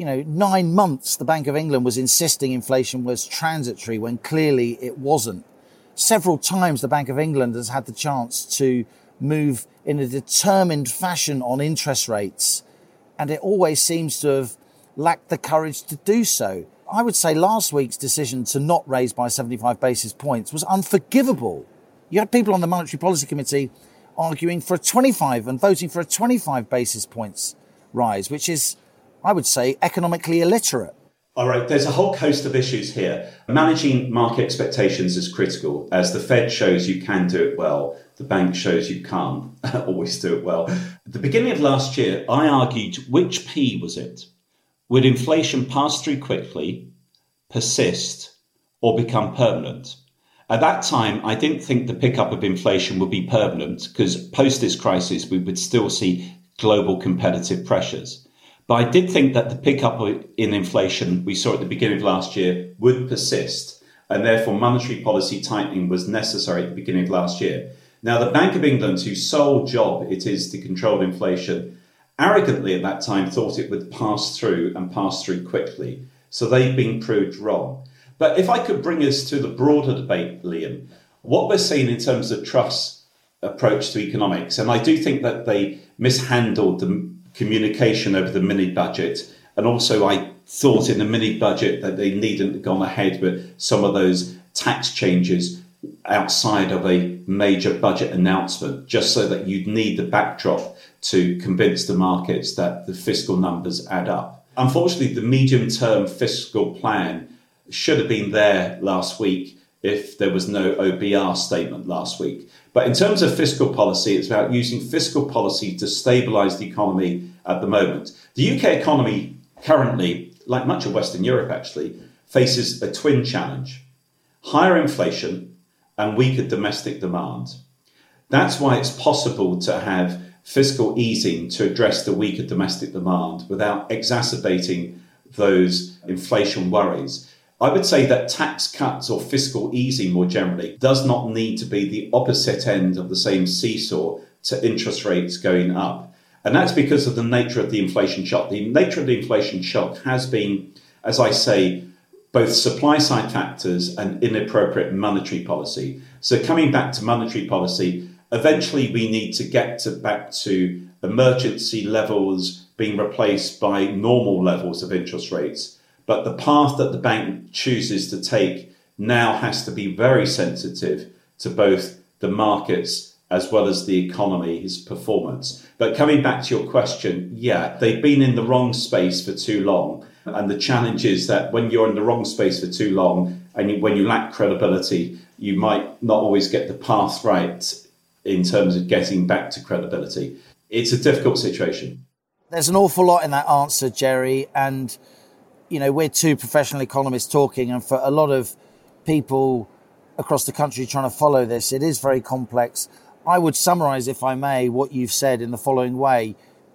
9 months, the Bank of England was insisting inflation was transitory when clearly it wasn't. Several times the Bank of England has had the chance to move in a determined fashion on interest rates, and it always seems to have lacked the courage to do so. I would say last week's decision to not raise by 75 basis points was unforgivable. You had people on the Monetary Policy Committee arguing for a 25 and voting for a 25 basis points rise, which is, I would say, economically illiterate. All right, there's a whole host of issues here. Managing market expectations is critical. As the Fed shows you can do it well, the bank shows you can't always do it well. At the beginning of last year, I argued, which P was it? Would inflation pass through quickly, persist, or become permanent? At that time, I didn't think the pickup of inflation would be permanent because post this crisis, we would still see global competitive pressures. But I did think that the pickup in inflation we saw at the beginning of last year would persist, and therefore monetary policy tightening was necessary at the beginning of last year. Now, the Bank of England, whose sole job it is to control inflation, arrogantly at that time thought it would pass through and pass through quickly. So they've been proved wrong. But if I could bring us to the broader debate, Liam, what we're seeing in terms of Truss' approach to economics, and I do think that they mishandled the communication over the mini budget, and also I thought in the mini budget that they needn't have gone ahead with some of those tax changes outside of a major budget announcement, just so that you'd need the backdrop to convince the markets that the fiscal numbers add up. Unfortunately, the medium-term fiscal plan should have been there last week. if there was no OBR statement last week. But in terms of fiscal policy, it's about using fiscal policy to stabilise the economy at the moment. The UK economy currently, like much of Western Europe actually, faces a twin challenge: higher inflation and weaker domestic demand. That's why it's possible to have fiscal easing to address the weaker domestic demand without exacerbating those inflation worries. I would say that tax cuts or fiscal easing more generally does not need to be the opposite end of the same seesaw to interest rates going up. And that's because of the nature of the inflation shock. The nature of the inflation shock has been, as I say, both supply side factors and inappropriate monetary policy. So coming back to monetary policy, eventually we need to get back to emergency levels being replaced by normal levels of interest rates. But the path that the bank chooses to take now has to be very sensitive to both the markets as well as the economy's performance. But coming back to your question, yeah, they've been in the wrong space for too long. And the challenge is that when you're in the wrong space for too long and when you lack credibility, you might not always get the path right in terms of getting back to credibility. It's a difficult situation. There's an awful lot in that answer, Jerry. And, you know, we're two professional economists talking, and for a lot of people across the country trying to follow this, it is very complex. I would summarise, if I may, what you've said in the following way.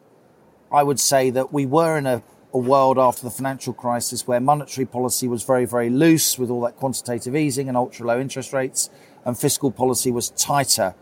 I would say that we were in a world after the financial crisis where monetary policy was very, very loose with all that quantitative easing and ultra low interest rates, and fiscal policy was tighter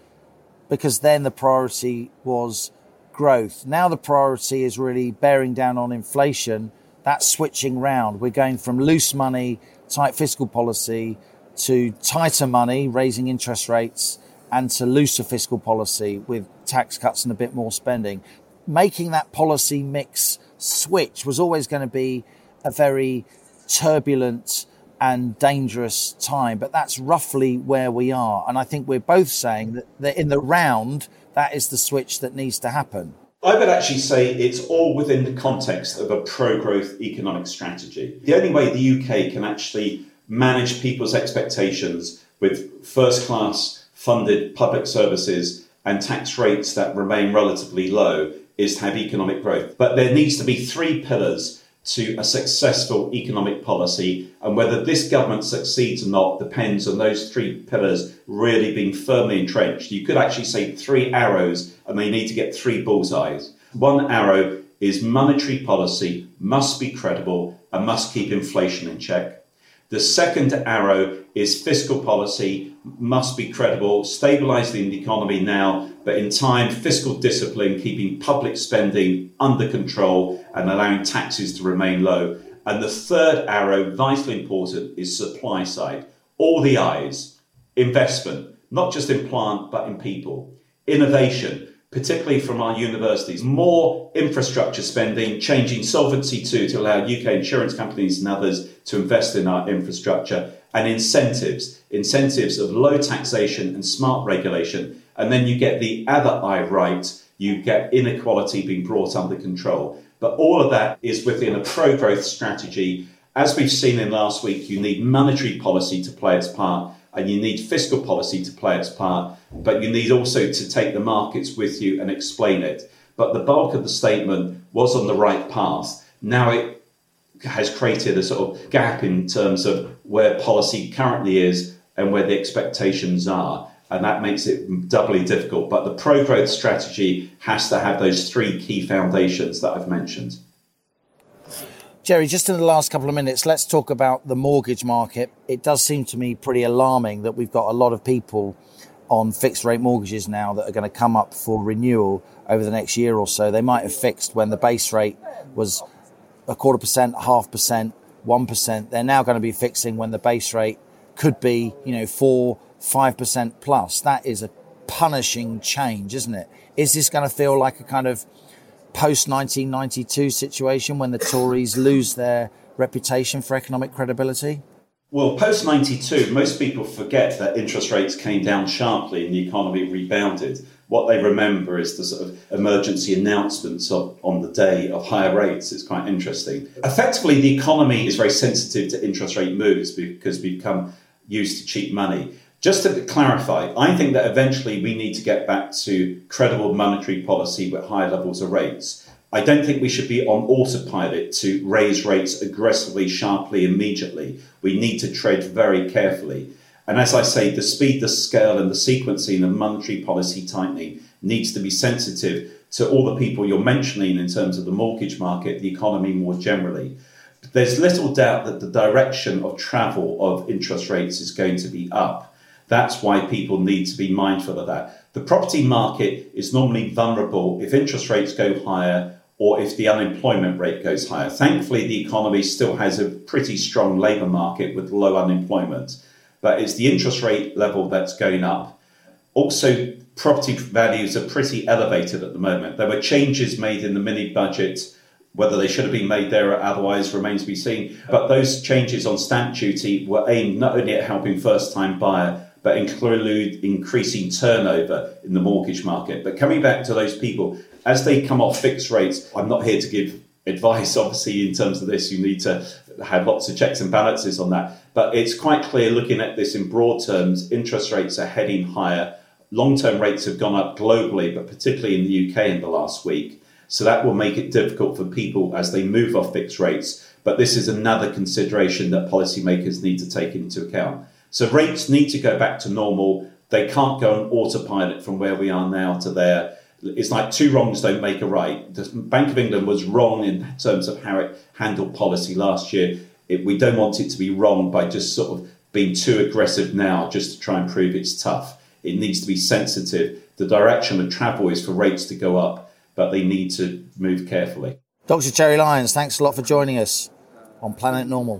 because then the priority was growth. Now the priority is really bearing down on inflation. That's switching round. We're going from loose money, tight fiscal policy, to tighter money, raising interest rates, and to looser fiscal policy with tax cuts and a bit more spending. Making that policy mix switch was always going to be a very turbulent and dangerous time, but that's roughly where we are. And I think we're both saying that in the round, that is the switch that needs to happen. I would actually say it's all within the context of a pro-growth economic strategy. The only way the UK can actually manage people's expectations with first-class funded public services and tax rates that remain relatively low is to have economic growth. But there needs to be three pillars to a successful economic policy, and whether this government succeeds or not depends on those three pillars really being firmly entrenched. You could actually say three arrows, and they need to get three bullseyes. One arrow is monetary policy must be credible and must keep inflation in check. The second arrow is fiscal policy must be credible, stabilising the economy now, but in time, fiscal discipline, keeping public spending under control and allowing taxes to remain low. And the third arrow, vitally important, is supply side. All the I's. Investment, not just in plant, but in people. Innovation, particularly from our universities. More infrastructure spending, changing Solvency II to allow UK insurance companies and others to invest in our infrastructure. And incentives of low taxation and smart regulation. And then you get the other I right, you get inequality being brought under control. But all of that is within a pro-growth strategy. As we've seen in last week, you need monetary policy to play its part, and you need fiscal policy to play its part, but you need also to take the markets with you and explain it. But the bulk of the statement was on the right path. Now it has created a sort of gap in terms of where policy currently is and where the expectations are. And that makes it doubly difficult. But the pro-growth strategy has to have those three key foundations that I've mentioned. Jerry, just in the last couple of minutes, let's talk about the mortgage market. It does seem to me pretty alarming that we've got a lot of people on fixed rate mortgages now that are going to come up for renewal over the next year or so. They might have fixed when the base rate was 0.25%, 0.5%, 1%. They're now going to be fixing when the base rate could be, 4-5% plus. That is a punishing change, isn't it? Is this going to feel like a kind of post-1992 situation when the Tories lose their reputation for economic credibility? Well, post-92, most people forget that interest rates came down sharply and the economy rebounded. What they remember is the sort of emergency announcements on the day of higher rates. It's quite interesting. Effectively, the economy is very sensitive to interest rate moves because we've become used to cheat money. Just to clarify, I think that eventually we need to get back to credible monetary policy with high levels of rates. I don't think we should be on autopilot to raise rates aggressively, sharply, immediately. We need to tread very carefully. And as I say, the speed, the scale and the sequencing of monetary policy tightening needs to be sensitive to all the people you're mentioning in terms of the mortgage market, the economy more generally. There's little doubt that the direction of travel of interest rates is going to be up. That's why people need to be mindful of that. The property market is normally vulnerable if interest rates go higher or if the unemployment rate goes higher. Thankfully, the economy still has a pretty strong labour market with low unemployment, but it's the interest rate level that's going up. Also, property values are pretty elevated at the moment. There were changes made in the mini budget. Whether they should have been made there or otherwise remains to be seen. But those changes on stamp duty were aimed not only at helping first-time buyer, but include increasing turnover in the mortgage market. But coming back to those people, as they come off fixed rates, I'm not here to give advice, obviously, in terms of this. You need to have lots of checks and balances on that. But it's quite clear, looking at this in broad terms, interest rates are heading higher. Long-term rates have gone up globally, but particularly in the UK in the last week. So that will make it difficult for people as they move off fixed rates. But this is another consideration that policymakers need to take into account. So rates need to go back to normal. They can't go on autopilot from where we are now to there. It's like two wrongs don't make a right. The Bank of England was wrong in terms of how it handled policy last year. We don't want it to be wrong by just sort of being too aggressive now just to try and prove it's tough. It needs to be sensitive. The direction of travel is for rates to go up, but they need to move carefully. Dr. Gerry Lyons, thanks a lot for joining us on Planet Normal.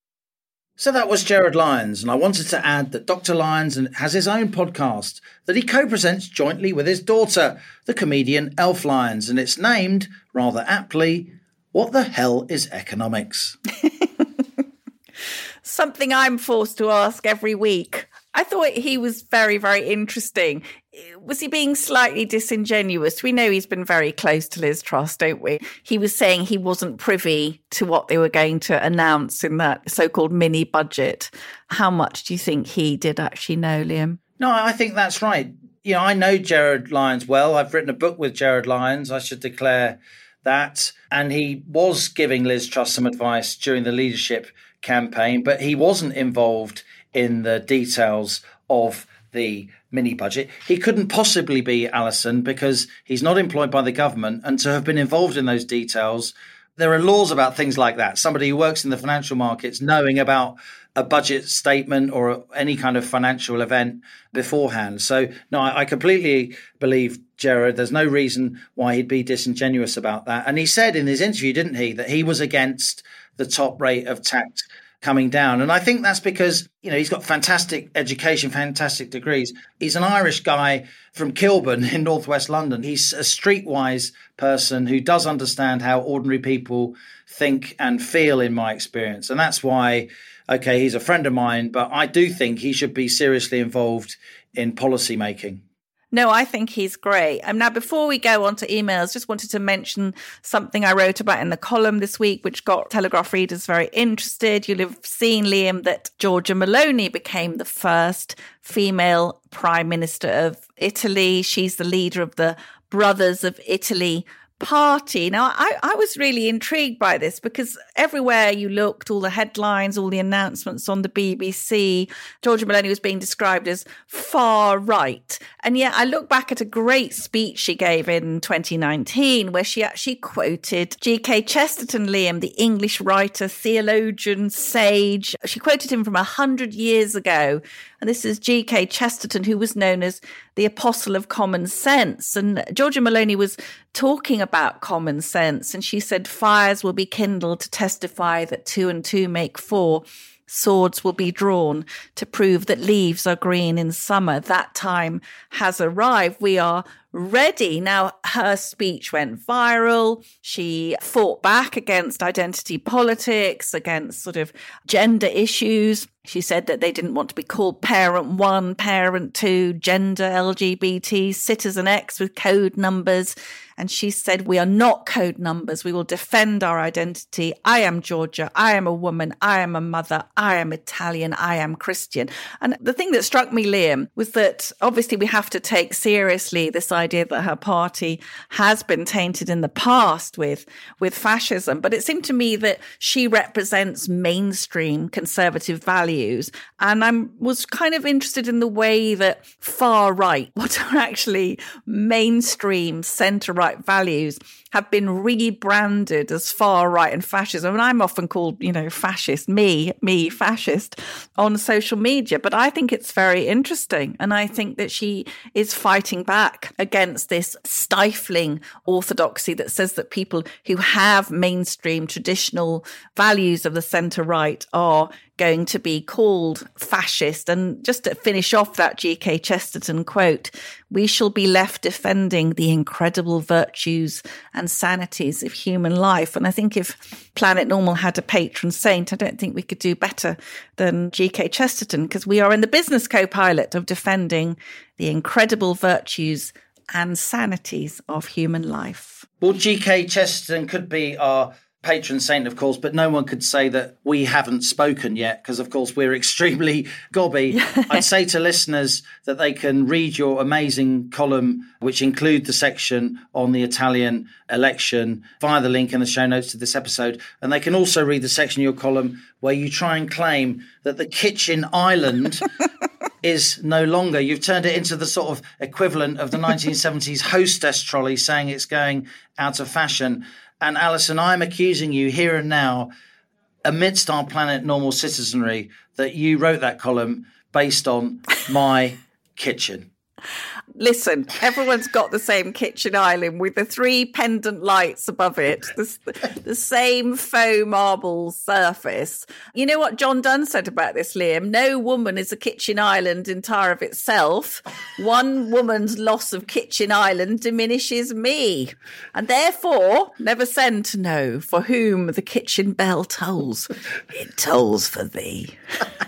So that was Gerard Lyons, and I wanted to add that Dr. Lyons has his own podcast that he co-presents jointly with his daughter, the comedian Elf Lyons, and it's named, rather aptly, What the Hell is Economics? Something I'm forced to ask every week. I thought he was very, very interesting. Was he being slightly disingenuous? We know he's been very close to Liz Truss, don't we? He was saying he wasn't privy to what they were going to announce in that so-called mini budget. How much do you think he did actually know, Liam? No, I think that's right. You know, I know Gerard Lyons well. I've written a book with Gerard Lyons. I should declare that. And he was giving Liz Truss some advice during the leadership campaign, but he wasn't involved in the details of the mini budget. He couldn't possibly be, Alison, because he's not employed by the government, and to have been involved in those details, there are laws about things like that. Somebody who works in the financial markets knowing about a budget statement or any kind of financial event beforehand. So, no, I completely believe Gerard. There's no reason why he'd be disingenuous about that. And he said in his interview, didn't he, that he was against the top rate of tax coming down. And I think that's because, you know, he's got fantastic education, fantastic degrees. He's an Irish guy from Kilburn in northwest London. He's a streetwise person who does understand how ordinary people think and feel, in my experience. And that's why, okay, he's a friend of mine, but I do think he should be seriously involved in policy making. No, I think he's great. Now, before we go on to emails, just wanted to mention something I wrote about in the column this week, which got Telegraph readers very interested. You'll have seen, Liam, that Giorgia Meloni became the first female Prime Minister of Italy. She's the leader of the Brothers of Italy party. Now, I was really intrigued by this because everywhere you looked, all the headlines, all the announcements on the BBC, Giorgia Meloni was being described as far right. And yet I look back at a great speech she gave in 2019 where she actually quoted G.K. Chesterton, Liam, the English writer, theologian, sage. She quoted him from 100 years ago. And this is G.K. Chesterton, who was known as the apostle of common sense. And Giorgia Meloni was talking about common sense. And she said, fires will be kindled to testify that 2 and 2 make 4. Swords will be drawn to prove that leaves are green in summer. That time has arrived. We are ready. Now, her speech went viral. She fought back against identity politics, against sort of gender issues. She said that they didn't want to be called Parent 1, Parent 2, gender, LGBT, Citizen X with code numbers. And she said, we are not code numbers. We will defend our identity. I am Georgia. I am a woman. I am a mother. I am Italian. I am Christian. And the thing that struck me, Liam, was that obviously we have to take seriously this idea that her party has been tainted in the past with fascism. But it seemed to me that she represents mainstream conservative values. And I was kind of interested in the way that far right, what are actually mainstream centre-right values, have been rebranded as far right and fascism. And I'm often called, fascist, me fascist on social media. But I think it's very interesting. And I think that she is fighting back against this stifling orthodoxy that says that people who have mainstream traditional values of the centre-right are going to be called fascist. And just to finish off that G.K. Chesterton quote, we shall be left defending the incredible virtues and sanities of human life. And I think if Planet Normal had a patron saint, I don't think we could do better than G.K. Chesterton, because we are in the business co-pilot of defending the incredible virtues and sanities of human life. Well, G.K. Chesterton could be our patron saint, of course, but no one could say that we haven't spoken yet because, of course, we're extremely gobby. I'd say to listeners that they can read your amazing column, which include the section on the Italian election, via the link in the show notes to this episode. And they can also read the section of your column where you try and claim that the kitchen island is no longer. You've turned it into the sort of equivalent of the 1970s hostess trolley, saying it's going out of fashion. And Alison, I'm accusing you here and now, amidst our Planet Normal citizenry, that you wrote that column based on my kitchen. Listen, everyone's got the same kitchen island with the 3 pendant lights above it, the same faux marble surface. You know what John Donne said about this, Liam? No woman is a kitchen island entire of itself. One woman's loss of kitchen island diminishes me. And therefore, never send to know for whom the kitchen bell tolls. It tolls for thee.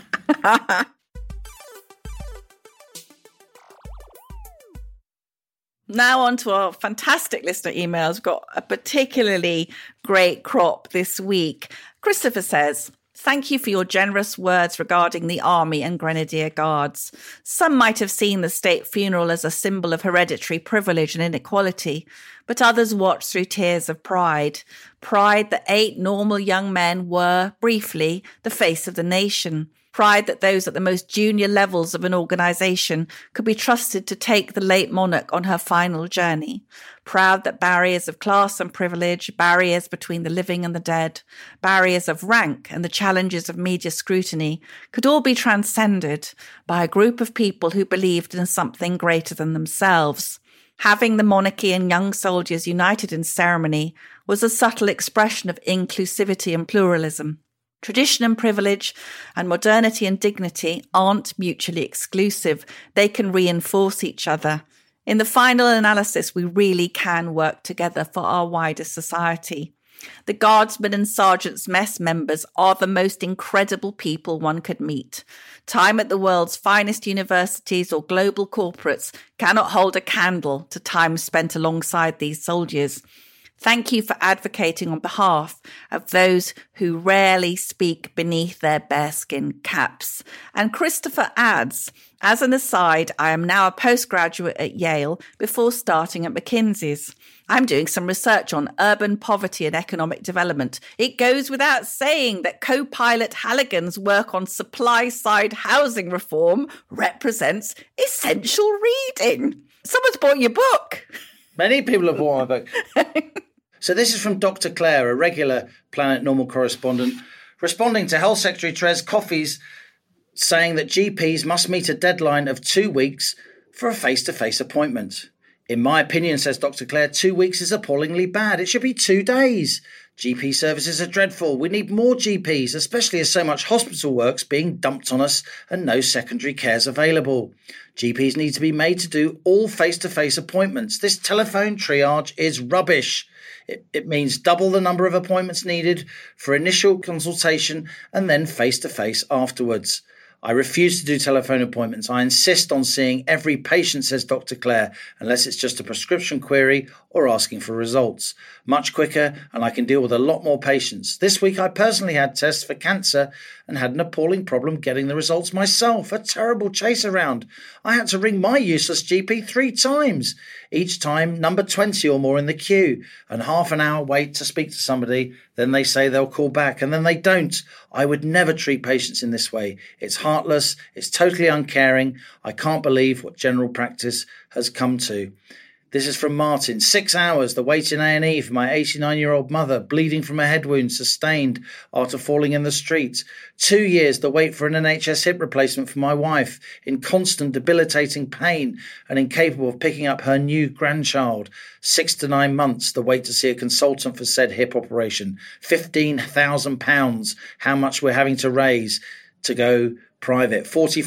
Now on to our fantastic listener emails. We've got a particularly great crop this week. Christopher says, thank you for your generous words regarding the Army and Grenadier Guards. Some might have seen the state funeral as a symbol of hereditary privilege and inequality, but others watched through tears of pride. Pride that 8 normal young men were, briefly, the face of the nation. Pride that those at the most junior levels of an organisation could be trusted to take the late monarch on her final journey. Proud that barriers of class and privilege, barriers between the living and the dead, barriers of rank and the challenges of media scrutiny could all be transcended by a group of people who believed in something greater than themselves. Having the monarchy and young soldiers united in ceremony was a subtle expression of inclusivity and pluralism. Tradition and privilege and modernity and dignity aren't mutually exclusive. They can reinforce each other. In the final analysis, we really can work together for our wider society. The Guardsmen and Sergeants' Mess members are the most incredible people one could meet. Time at the world's finest universities or global corporates cannot hold a candle to time spent alongside these soldiers. Thank you for advocating on behalf of those who rarely speak beneath their bearskin caps. And Christopher adds, as an aside, I am now a postgraduate at Yale before starting at McKinsey's. I'm doing some research on urban poverty and economic development. It goes without saying that co-pilot Halligan's work on supply-side housing reform represents essential reading. Someone's bought your book. Many people have bought my book. So this is from Dr. Claire, a regular Planet Normal correspondent, responding to Health Secretary Therese Coffey's saying that GPs must meet a deadline of 2 weeks for a face-to-face appointment. In my opinion, says Dr. Claire, 2 weeks is appallingly bad. It should be 2 days. GP services are dreadful. We need more GPs, especially as so much hospital work's being dumped on us and no secondary care's available. GPs need to be made to do all face-to-face appointments. This telephone triage is rubbish. It means double the number of appointments needed for initial consultation and then face-to-face afterwards. I refuse to do telephone appointments. I insist on seeing every patient, says Dr. Clare, unless it's just a prescription query or asking for results. Much quicker, and I can deal with a lot more patients. This week I personally had tests for cancer and had an appalling problem getting the results myself. A terrible chase around. I had to ring my useless GP 3 times. Each time number 20 or more in the queue, and half an hour wait to speak to somebody. Then they say they'll call back, and then they don't. I would never treat patients in this way. It's heartless. It's totally uncaring. I can't believe what general practice has come to. This is from Martin. 6 hours, the wait in A&E for my 89-year-old mother, bleeding from a head wound sustained after falling in the street. 2 years, the wait for an NHS hip replacement for my wife, in constant debilitating pain and incapable of picking up her new grandchild. 6 to 9 months, the wait to see a consultant for said hip operation. £15,000, how much we're having to raise to go private.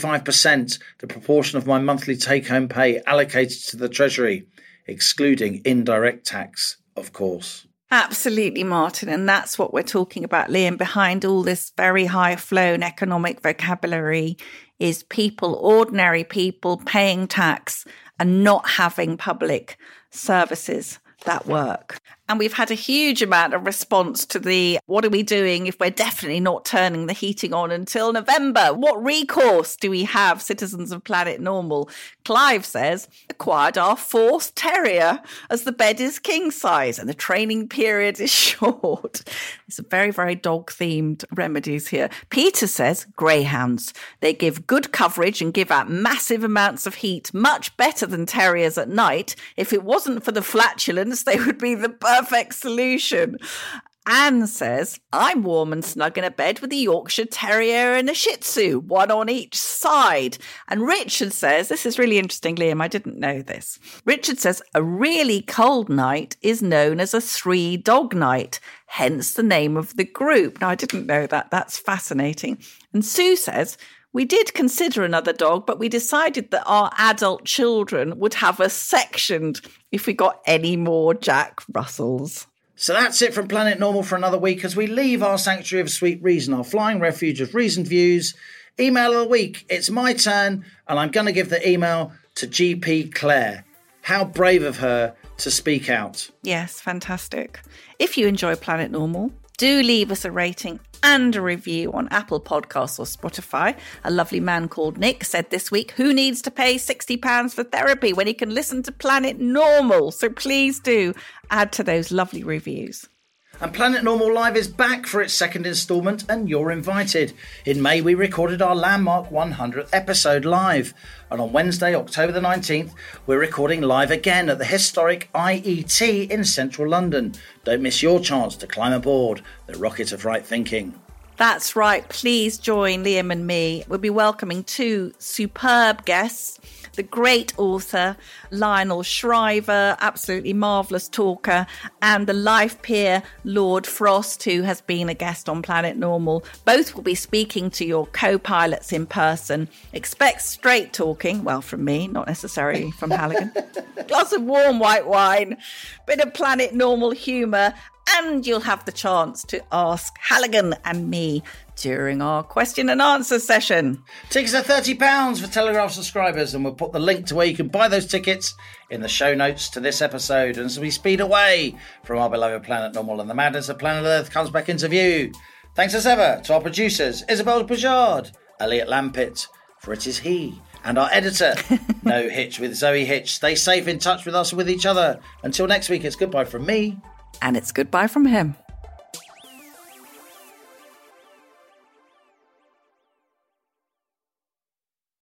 45%, the proportion of my monthly take-home pay allocated to the Treasury, excluding indirect tax, of course. Absolutely, Martin. And that's what we're talking about, Liam. Behind all this very high-flown economic vocabulary is people, ordinary people, paying tax and not having public services that work. And we've had a huge amount of response to the, what are we doing if we're definitely not turning the heating on until November? What recourse do we have, citizens of Planet Normal? Clive says, acquired our 4th terrier as the bed is king size and the training period is short. It's a very, very dog-themed remedies here. Peter says, greyhounds. They give good coverage and give out massive amounts of heat, much better than terriers at night. If it wasn't for the flatulence, they would be the perfect solution. Anne says, I'm warm and snug in a bed with a Yorkshire Terrier and a Shih Tzu, one on each side. And Richard says, this is really interesting, Liam, I didn't know this. Richard says, a really cold night is known as a 3-dog night, hence the name of the group. Now, I didn't know that. That's fascinating. And Sue says, we did consider another dog, but we decided that our adult children would have us sectioned if we got any more Jack Russells. So that's it from Planet Normal for another week as we leave our sanctuary of sweet reason, our flying refuge of reasoned views. Email of the week. It's my turn, and I'm going to give the email to GP Clare. How brave of her to speak out. Yes, fantastic. If you enjoy Planet Normal, do leave us a rating and a review on Apple Podcasts or Spotify. A lovely man called Nick said this week, who needs to pay £60 for therapy when he can listen to Planet Normal? So please do add to those lovely reviews. And Planet Normal Live is back for its 2nd instalment, and you're invited. In May, we recorded our landmark 100th episode live. And on Wednesday, October the 19th, we're recording live again at the historic IET in central London. Don't miss your chance to climb aboard the rocket of right thinking. That's right. Please join Liam and me. We'll be welcoming 2 superb guests. The great author, Lionel Shriver, absolutely marvellous talker, and the life peer, Lord Frost, who has been a guest on Planet Normal. Both will be speaking to your co-pilots in person. Expect straight talking, well, from me, not necessarily from Halligan. Glass of warm white wine, bit of Planet Normal humour, and you'll have the chance to ask Halligan and me during our question and answer session. Tickets are £30 for Telegraph subscribers, and we'll put the link to where you can buy those tickets in the show notes to this episode. And as we speed away from our beloved Planet Normal and the madness of Planet Earth comes back into view, thanks as ever to our producers, Isabel Bouchard, Elliot Lampitt, for it is he, and our editor, No Hitch with Zoe Hitch. Stay safe, in touch with us and with each other. Until next week, it's goodbye from me. And it's goodbye from him.